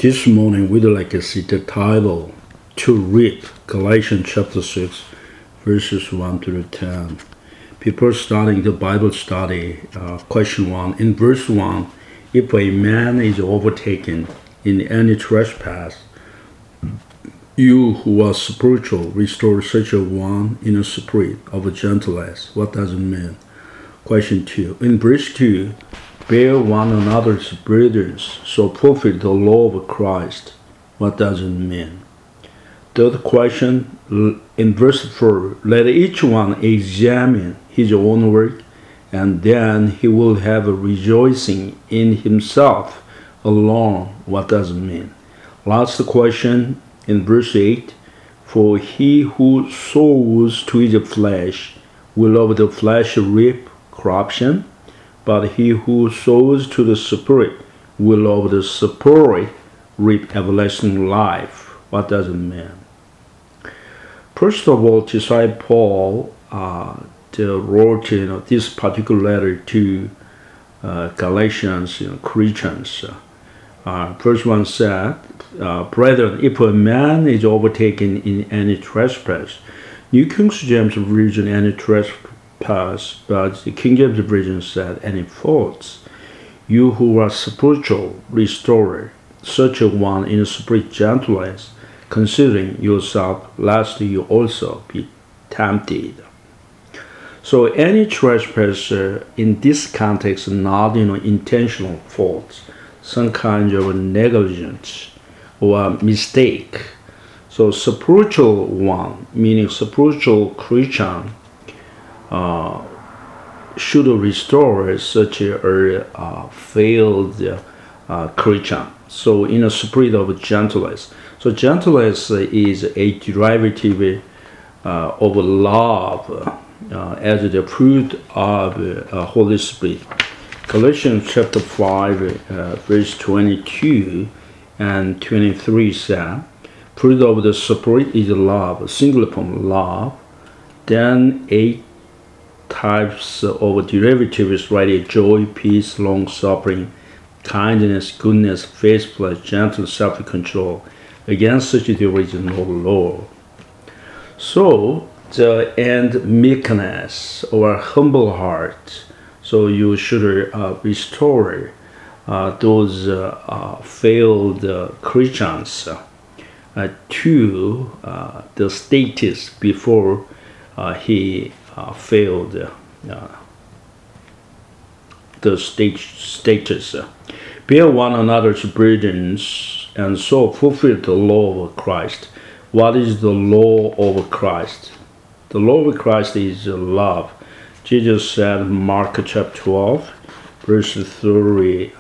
This morning we'd like to see the title to read Galatians chapter 6 verses 1 to 10. Before starting the Bible study, question 1. In verse 1, if a man is overtaken in any trespass, you who are spiritual restore such a one in a spirit of gentleness. What does it mean? Question 2. In verse 2, bear one another's burdens, so fulfill the law of Christ. What does it mean? Third question, in verse 4, let each one examine his own work, and then he will have a rejoicing in himself alone. What does it mean? Last question, in verse 8, for he who sows to his flesh will of the flesh reap corruption, but he who sows to the Spirit will of the Spirit reap everlasting life. What does it mean? First of all, disciple Paul wrote this particular letter to Galatians Christians. First one said, brethren, if a man is overtaken in any trespass, New King James Version any trespass, but the King James Version said any faults, you who are spiritual, restore such a one in spirit gentleness, considering yourself, lest you also be tempted. So any trespasser in this context, not intentional faults, some kind of negligence or mistake. So spiritual one, meaning spiritual Christian, should restore such a failed Christian. So in a spirit of gentleness. So gentleness is a derivative of love as the fruit of Holy Spirit. Galatians chapter 5 verse 22 and 23 said, fruit of the Spirit is love, singular form love. Then 8 types of derivatives, right? Joy, peace, long-suffering, kindness, goodness, faithfulness, gentle, self-control. Against such there is no law. So, and meekness or humble heart. So you should restore those failed Christians to the status before he failed the status. Bear one another's burdens, and so fulfill the law of Christ. What is the law of Christ? The law of Christ is love. Jesus said in Mark chapter 12, verse 30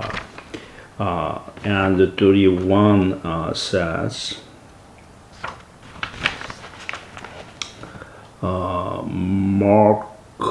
and 31 says, Mark,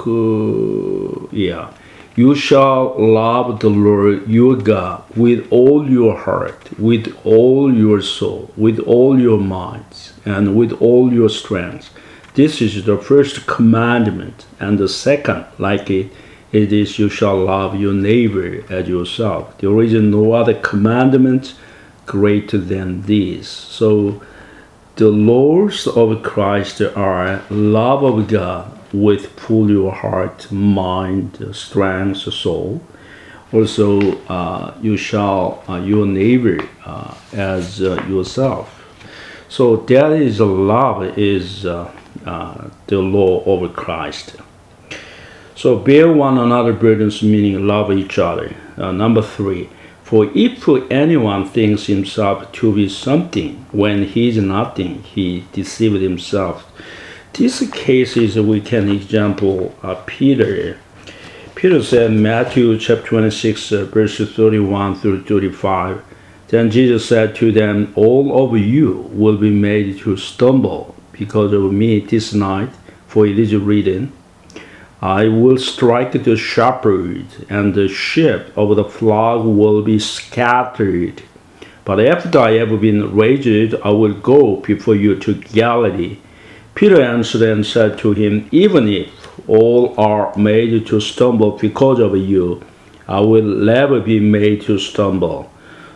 you shall love the Lord your God with all your heart, with all your soul, with all your minds, and with all your strength. This is the first commandment, and the second, like it is, you shall love your neighbor as yourself. There is no other commandment greater than this. So the laws of Christ are love of God with full your heart, mind, strength, soul. Also, you shall your neighbor as yourself. So that is love, is the law of Christ. So bear one another burdens, meaning love each other. Number 3. For if anyone thinks himself to be something when he is nothing, he deceived himself. These cases we can example Peter. Peter said in Matthew chapter 26 verses 31 through 35, then Jesus said to them, all of you will be made to stumble because of me this night, for it is written, I will strike the shepherd, and the sheep of the flock will be scattered. But after I have been raised, I will go before you to Galilee. Peter answered and said to him, even if all are made to stumble because of you, I will never be made to stumble.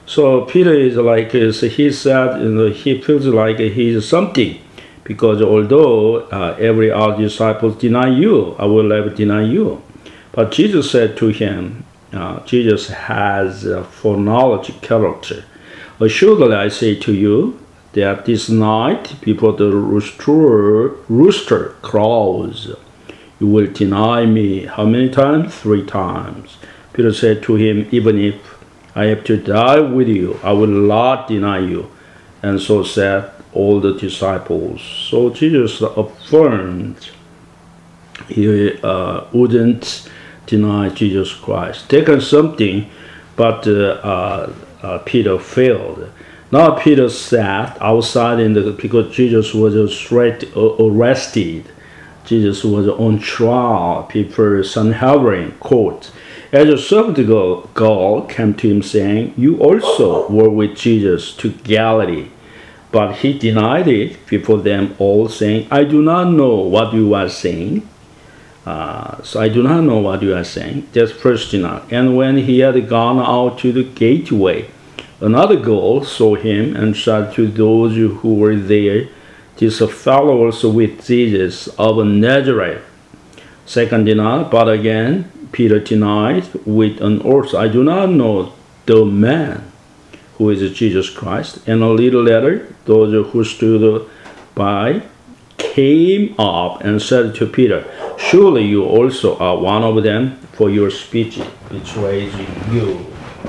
So Peter is like, he said, he feels like he's something, because although every other disciples deny you, I will never deny you. But Jesus said to him, Jesus has foreknowledge character. Assuredly I say to you that this night, before the rooster crows, you will deny me. How many times? 3 times. Peter said to him, even if I have to die with you, I will not deny you. And so said all the disciples. So Jesus affirmed he wouldn't deny Jesus Christ. Taken something, but Peter failed. Now Peter sat outside because Jesus was arrested. Jesus was on trial before Sanhedrin court. As a servant girl came to him saying, you also were with Jesus to Galilee. But he denied it before them all, saying, I do not know what you are saying. So I do not know what you are saying. That's first denial. And when he had gone out to the gateway, another girl saw him and said to those who were there, these followers with Jesus of Nazareth. Second denial, but again Peter denied with an oath, I do not know the man who is Jesus Christ. And a little later, those who stood by came up and said to Peter, surely you also are one of them, for your speech betrays you.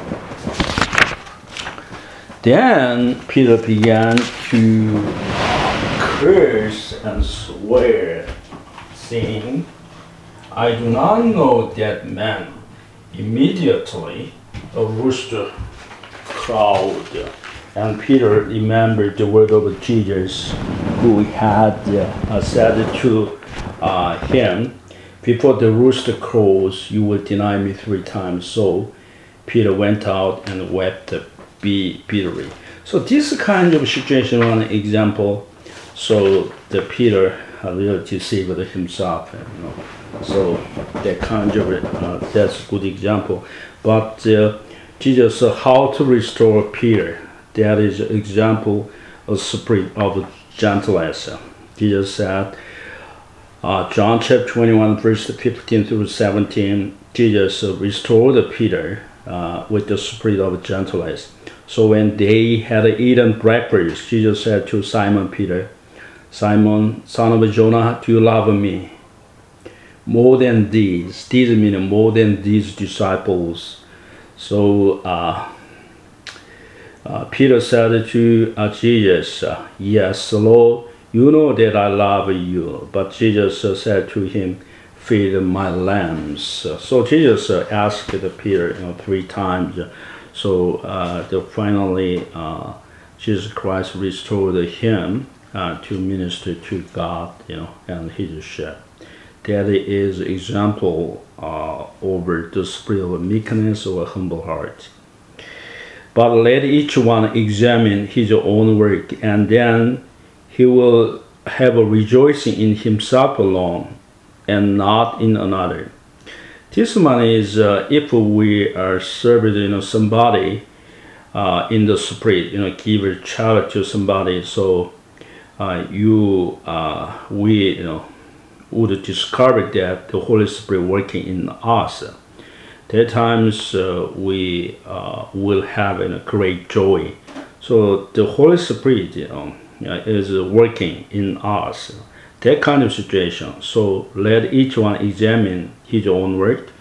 Then Peter began to curse and swear, saying, I do not know that man. Immediately a rooster crowed, and Peter remembered the word of Jesus, who had said to him, before the rooster crows, you will deny me 3 times. So Peter went out and wept bitterly. So this kind of situation, one example, so the Peter really deceived himself, So that kind of that's a good example. But Jesus, how to restore Peter? That is an example of spirit of gentleness. Jesus said, John chapter 21, verse 15 through 17, Jesus restored Peter with the spirit of gentleness. So when they had eaten breakfast, Jesus said to Simon Peter, Simon, son of Jonah, do you love me? More than these. These mean more than these disciples. So Peter said to Jesus, yes, Lord, you know that I love you. But Jesus said to him, feed my lambs. So Jesus asked Peter 3 times. So finally Jesus Christ restored him to minister to God, and his sheep. That is example over the spirit of meekness or a humble heart. But let each one examine his own work, and then he will have a rejoicing in himself alone and not in another. This one is if we are serving somebody in the spirit, give a charity to somebody, so we would discover that the Holy Spirit working in us. That times we will have a great joy. So the Holy Spirit is working in us. That kind of situation. So let each one examine his own work,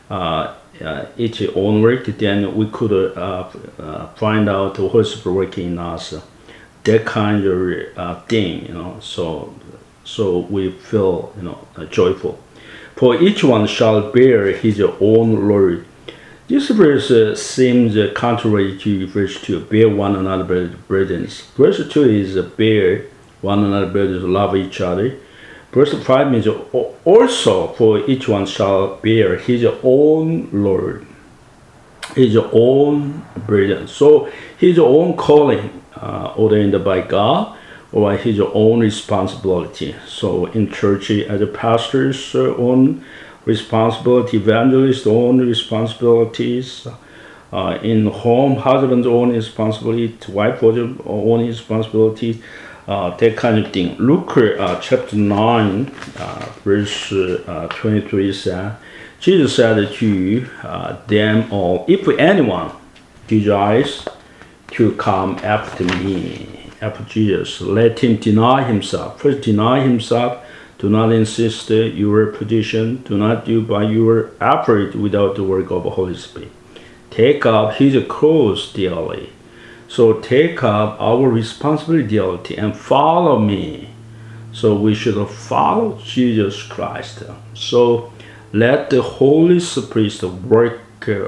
then we could find out the Holy Spirit working in us. That kind of thing, so we feel joyful. For each one shall bear his own load. This verse seems contrary to verse 2, bear one another's burdens. Verse 2 is bear one another's burdens, love each other. Verse 5 means also for each one shall bear his own load, his own burden. So his own calling ordained by God, or his own responsibility. So in church, as a pastor's own responsibility, evangelist's own responsibilities, In home, husband's own responsibility, wife own responsibility, that kind of thing. Luke chapter 9, verse 23 said, Jesus said to them all, if anyone desires to come after me, after Jesus, let him deny himself. First deny himself. Do not insist your position. Do not do by your effort without the work of the Holy Spirit. Take up his cross daily. So take up our responsibility and follow me. So we should follow Jesus Christ. So let the Holy Spirit work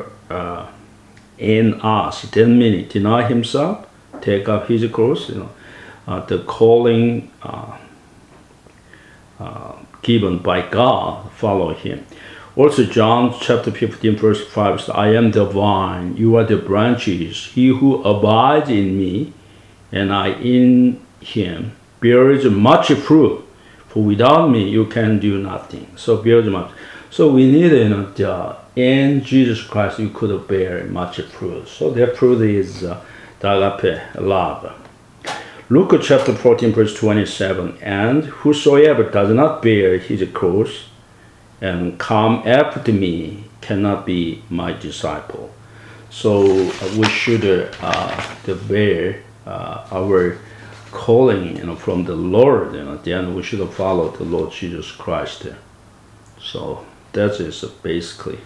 in us. That means deny himself, take up his cross. The calling given by God, follow him. Also, John chapter 15, verse 5 says, I am the vine, you are the branches. He who abides in me, and I in him, bears much fruit. For without me, you can do nothing. So bears much. So we need, in Jesus Christ, you could bear much fruit. So that fruit is the agape love. Luke chapter 14, verse 27, and whosoever does not bear his cross and come after me cannot be my disciple. So we should bear our calling from the Lord, then we should follow the Lord Jesus Christ. So that is basically.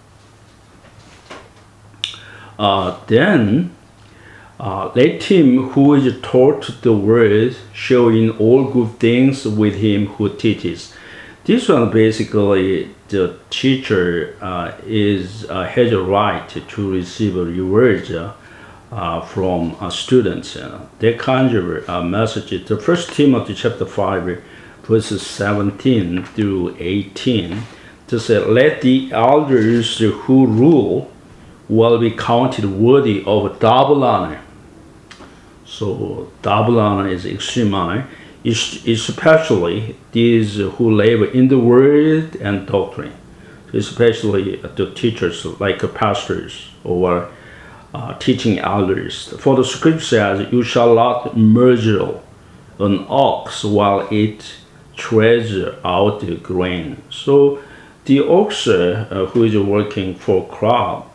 Then let him who is taught the word show in all good things with him who teaches. This one basically the teacher has a right to receive rewards from students. That kind of message. The 1 Timothy chapter 5, verses 17 through 18, to say, let the elders who rule will be counted worthy of double honor. So double honor is extreme honor, especially these who labor in the word and doctrine, especially the teachers like pastors or teaching elders. For the scripture says, you shall not muzzle an ox while it treads out the grain. So the ox who is working for crop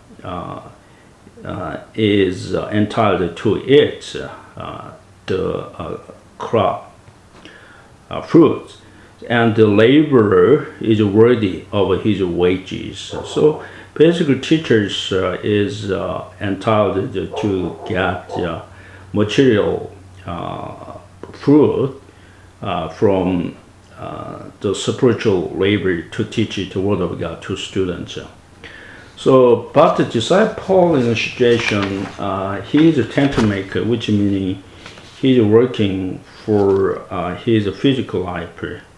is entitled to eat the crop fruit, and the laborer is worthy of his wages. So basically teachers is entitled to get material fruit from the spiritual labor to teach the word of God to students. So, but the disciple in a situation, he is a tent maker, which means he's working for his physical life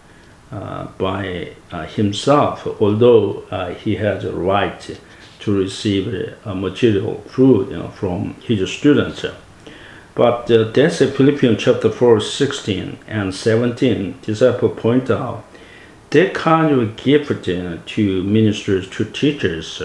by himself, although he has a right to receive material food from his students. But that's Philippians chapter 4, 16 and 17. Disciple point out that kind of gift to ministers, to teachers,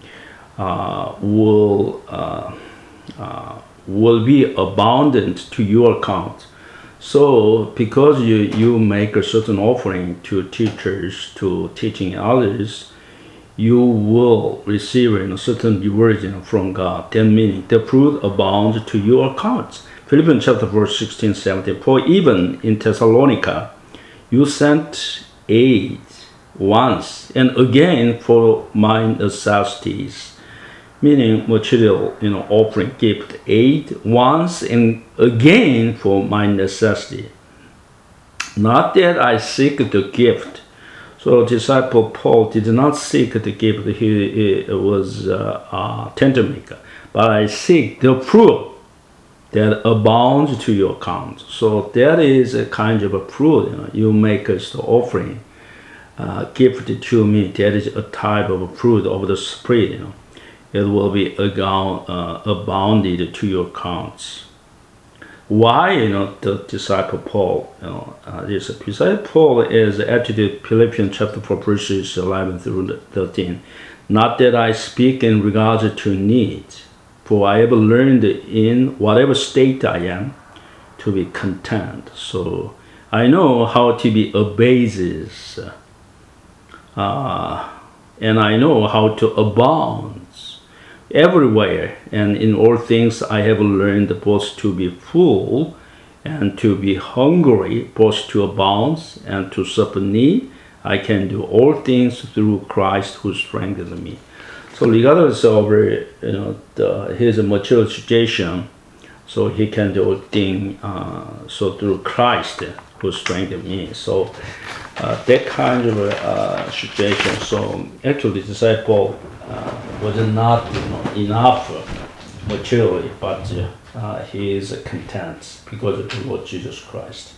will be abundant to your account. So because you make a certain offering to teachers, to teaching others, you will receive a certain reward from God. That meaning the fruit abounds to your accounts. Philippians chapter 4, 16, 17. For even in Thessalonica, you sent aid once and again for my necessities. Meaning material, offering, gift, aid once and again for my necessity. Not that I seek the gift. So disciple Paul did not seek the gift. He was a tent maker. But I seek the fruit that abounds to your account. So that is a kind of a fruit. You make us the offering, gift to me. That is a type of fruit of the Spirit. It will be abounded to your accounts. Why, the disciple Paul, this disciple Paul is actually Philippians chapter 4, verses 11 through 13. Not that I speak in regards to needs, for I have learned in whatever state I am to be content. So I know how to be obeses, and I know how to abound everywhere, and in all things I have learned both to be full and to be hungry, both to abound and to suffer need. I can do all things through Christ who strengthens me. So regardless of his material situation, so he can do all things so through Christ who strengthens me. So that kind of situation. So actually, the disciple was not enough materially, but he is content because of the Lord Jesus Christ.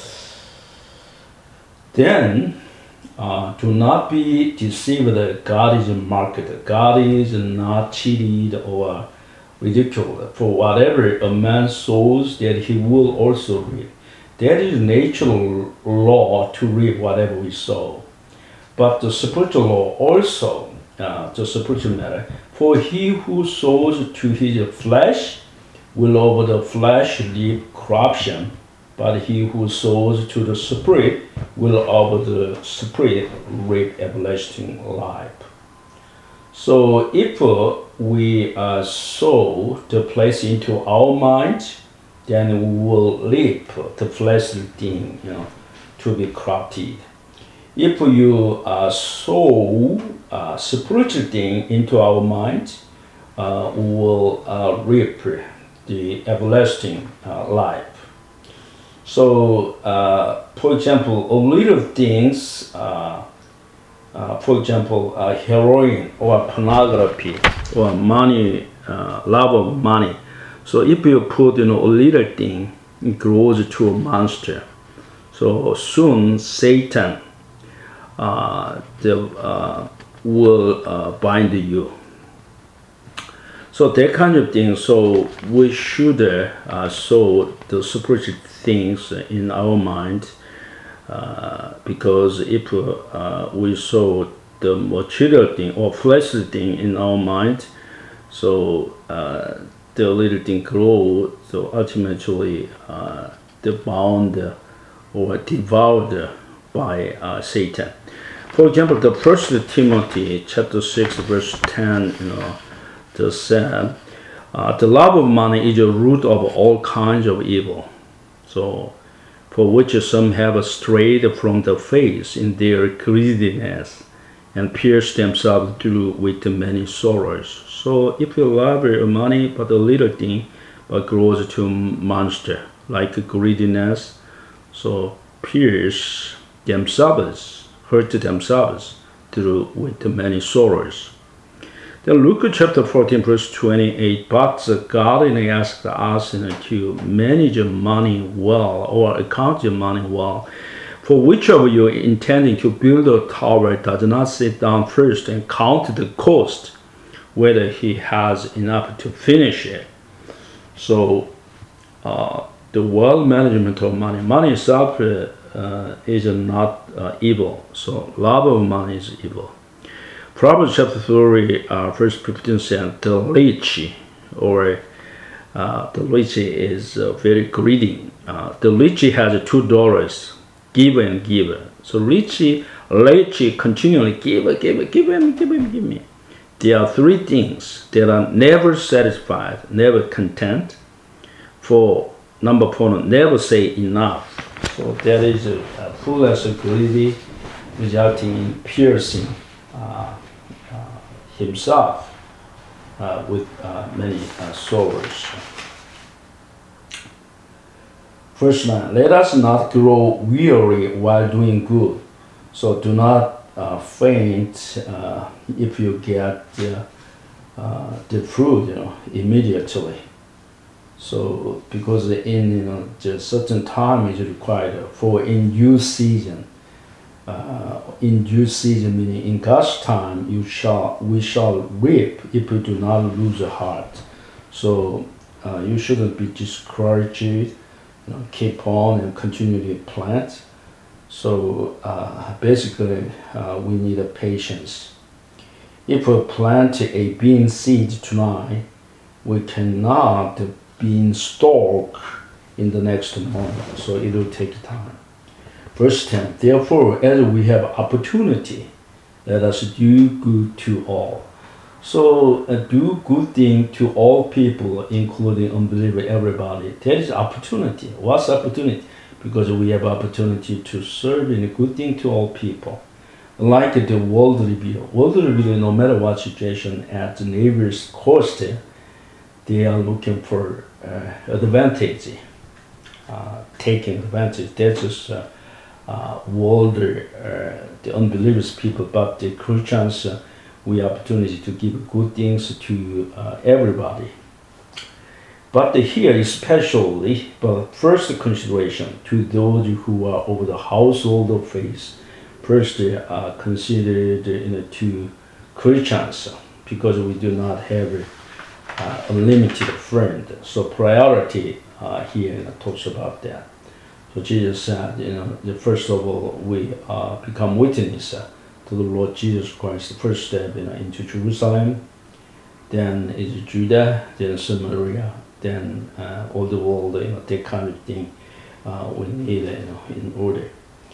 Then do not be deceived that God is marked. God is not cheated or ridiculed. For whatever a man sows, that he will also reap. That is natural law to reap whatever we sow. But the spiritual law also, the spiritual matter, for he who sows to his flesh will of the flesh reap corruption, but he who sows to the Spirit will of the Spirit reap everlasting life. So if we sow the place into our mind, then we will reap the fleshly thing, to be corrupted. If you sow spiritual thing into our mind, we will reap the everlasting life. So, for example, a little things, for example, heroin or pornography or money, love of money. So if you put a little thing, it grows to a monster. So soon Satan will bind you. So that kind of thing. So we should sow the spiritual things in our mind, because if we sow the material thing or fleshly thing in our mind, so the little thing grows, so ultimately the bound or devoured by Satan. For example, the First Timothy chapter 6 verse 10, just said, the love of money is a root of all kinds of evil. So, for which some have strayed from the faith in their greediness and pierced themselves through with many sorrows. So if you love your money but a little thing, but grows to monster, like greediness, so pierce themselves, hurt themselves through with many sorrows. Then Luke chapter 14 verse 28, but God asked us to manage your money well, or account your money well. For which of you intending to build a tower does not sit down first and count the cost, whether he has enough to finish it. So the well management of money itself is not evil. So love of money is evil. Proverbs chapter 3 verse 15 says, the rich, or the rich is very greedy. The rich has $2, give and give. So rich continually give me. There are three things that are never satisfied, never content. For number 4, never say enough. So that is a foolish greedy, resulting in piercing himself with many sorrows. Verse 9, let us not grow weary while doing good. So do not faint if you get the fruit immediately. So because in just certain time is required for in due season. In due season, meaning in God's time, we shall reap if we do not lose heart. So you shouldn't be discouraged. Keep on and continually plant. So basically, we need a patience. If we plant a bean seed tonight, we cannot bean stalk in the next morning, so it will take time. Verse 10, therefore, as we have opportunity, let us do good to all. So do good thing to all people, including unbeliever, everybody. That is opportunity. What's opportunity? Because we have opportunity to serve in a good thing to all people. Like the world review. World review, no matter what situation at the neighbor's cost, they are looking for advantage, taking advantage. That's just world, the unbelievers people, but the Christians, we have opportunity to give good things to everybody. But here especially, but first consideration to those who are over the household of faith, first considered to Christians, because we do not have unlimited friend. So priority here talks about that. So Jesus said, first of all, we become witness to the Lord Jesus Christ. The first step, into Jerusalem, then is Judah, then Samaria, then all the world, that kind of thing we need, in order.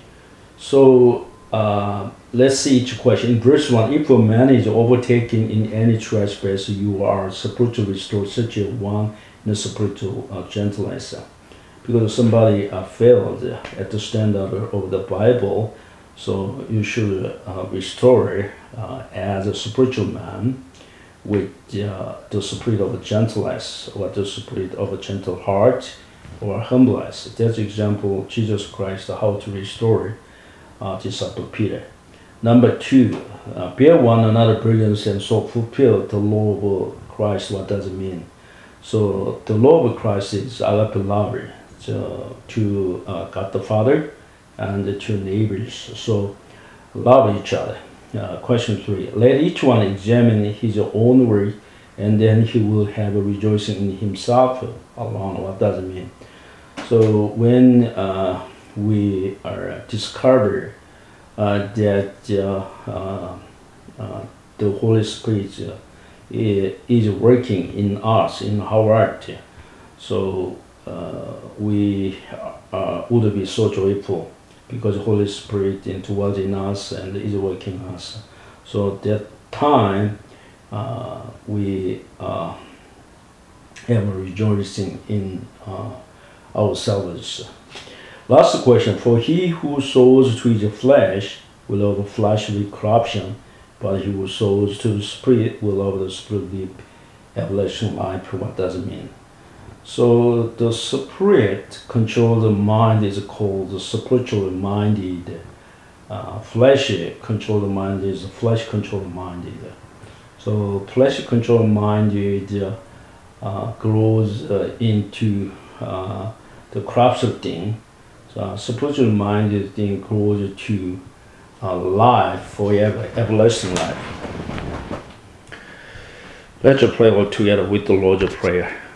So let's see each question. In verse 1, if a man is overtaken in any trespass, you are supposed to restore such a one in a spiritual gentleness. Because somebody failed at the standard of the Bible, so you should restore as a spiritual man with the spirit of gentleness, or the spirit of a gentle heart, or humbleness. That's example Jesus Christ, how to restore disciple Peter. Number 2, bear one another burdens and so fulfill the law of Christ. What does it mean? So the law of Christ is agape to God the Father and to neighbors. So love each other. Question 3, let each one examine his own work, and then he will have a rejoicing in himself alone. What does it mean? So when we are discovered that the Holy Spirit is working in us, in our heart, so we would be so joyful, because the Holy Spirit dwells in us and is working in us. So that time we have a rejoicing in ourselves. Last question, for he who sows to his flesh will have fleshly corruption, but he who sows to the Spirit will have the Spirit live everlasting life. What does it mean? So the Spirit controls the mind is called the spiritually minded. Flesh control the mind is flesh control minded. So flesh control minded grows into the corruption thing. So spiritual minded thing grows to life forever, everlasting life. Let's pray all together with the Lord's Prayer.